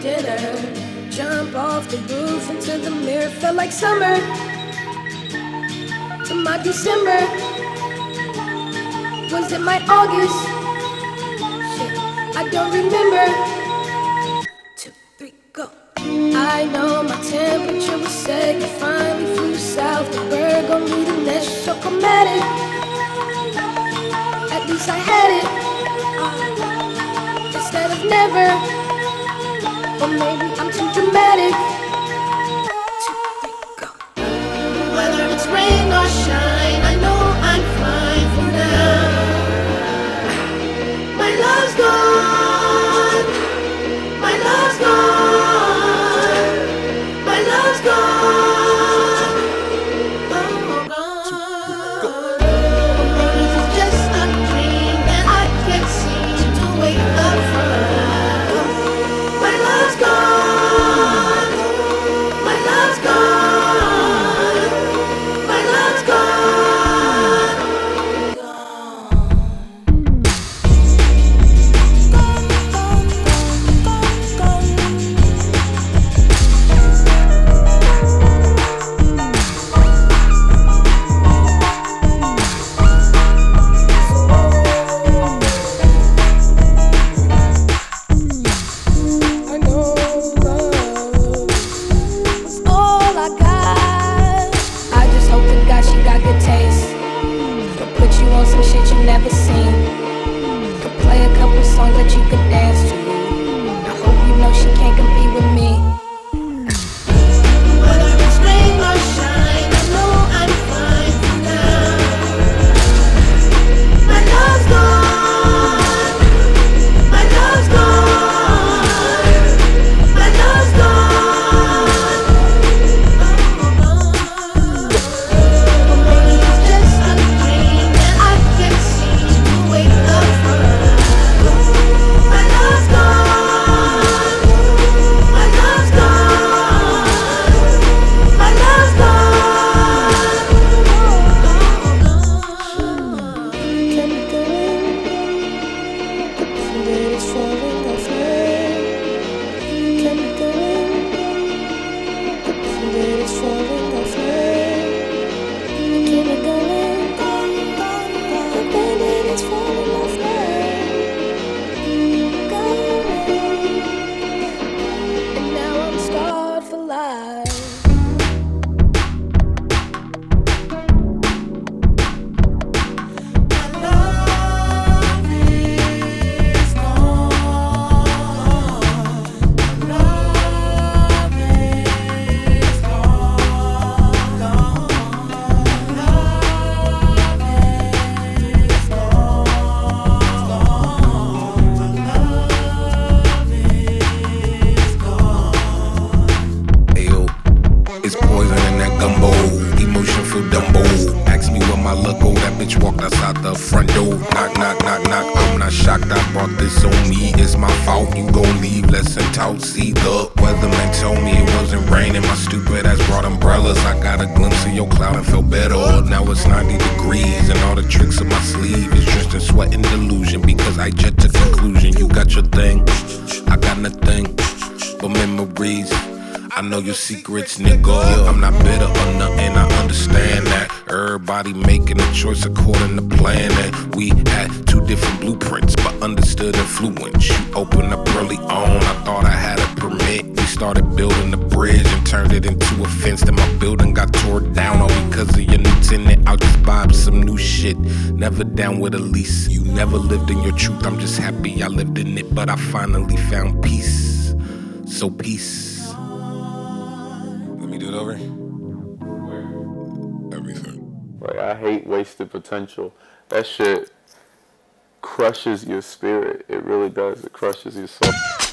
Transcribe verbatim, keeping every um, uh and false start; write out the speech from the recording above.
dinner. Jump off the roof into the mirror. Felt like summer to my December. Was it my August? Shit, I don't remember. Two, three, go. I know my temperature was set. You finally flew south. The bird gon' need a nest. So chromatic. At least I had it uh, instead of never. Or maybe I'm too dramatic. Two, three, go. Whether it's rain or shine, I know I'm fine for now. My love's gone. My love's gone. My love's gone. Oh, gone. Or maybe it's just a dream that I can't seem to wake up from. My love's gone. My love's gone. My love's gone. I know love was all I got. I just hope to God she got good taste. Could put you on some shit you never seen. Could play a couple songs that you could dance to. I hope you know she can't compete with me. Whether it's rain or shine, I know I'm fine for now. My love's gone. My love's gone. My love's gone. Or maybe it's just a dream that I can't seem to wake up from. My love's gone. My love's gone. My love's gone. Can we go in? The band-aid is falling off now. Can we go in? The band-aid is falling off now. Can we go in? The band-aid is falling off now. Go in. And now I'm scarred for life. Ayo, it's poison in that gumbo. Emotion feel Dumbo. Ask me where my luck go. That bitch walked outside the front door. Knock, knock, knock, knock. I'm not shocked. I brought this on me. It's my fault. You gon' leave. Lesson taught. See the weatherman told me it wasn't raining. My stupid ass brought umbrellas. I got a glimpse of your cloud and felt better. Now it's ninety degrees and all the tricks of my sleeve is drenched in sweat and delusion. Because I jet to conclusion. You got your thing. I got nothing but memories. I know your secrets, nigga. I'm not bitter or nothing, I understand that. Everybody making a choice according to plan. And we had two different blueprints, but understood influence. You opened up early on, I thought I had a permit. We started building the bridge and turned it into a fence. Then my building got tore down all because of your new tenant. I'll just buy up some new shit. Never down with a lease. You never lived in your truth, I'm just happy I lived in it. But I finally found peace. So peace. Let me do it over. Everything. Like, I hate wasted potential. That shit crushes your spirit. It really does. It crushes your soul.